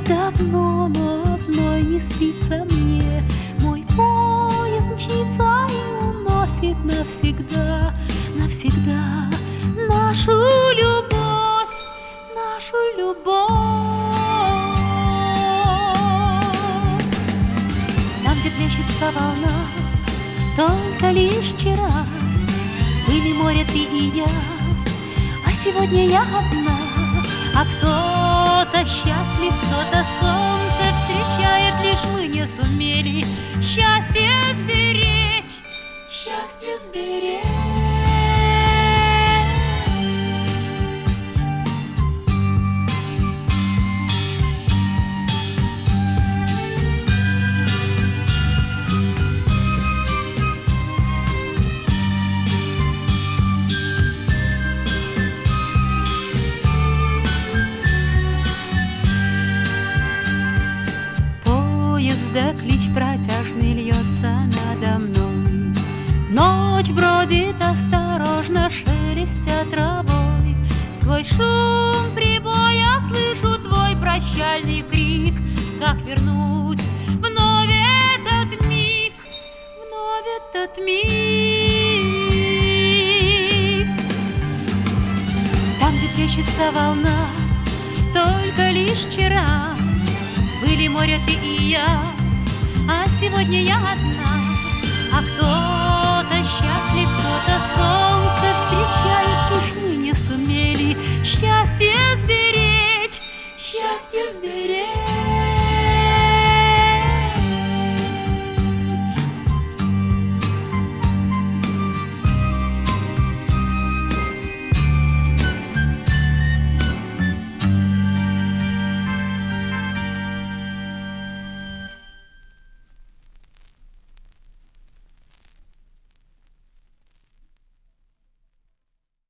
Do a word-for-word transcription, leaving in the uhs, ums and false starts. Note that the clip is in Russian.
давно, но одной не спится мне. Мой поезд мчится и уносит навсегда, навсегда нашу любовь, нашу любовь. Там, где плещется волна, только лишь вчера были море ты и я, а сегодня я одна. А кто-то счастлив, кто-то солнце встречает, лишь мы не сумели счастье сберечь, счастье сберечь. Да клич протяжный льется надо мной. Ночь бродит осторожно, шелестя травой. Сквозь шум прибоя слышу твой прощальный крик. Как вернуть вновь этот миг, вновь этот миг? Там, где плещется волна, только лишь вчера были море ты и я, а сегодня я одна. А кто-то счастлив, кто-то солнце встречает, лишь мы не сумели счастье сберечь, счастье сберечь.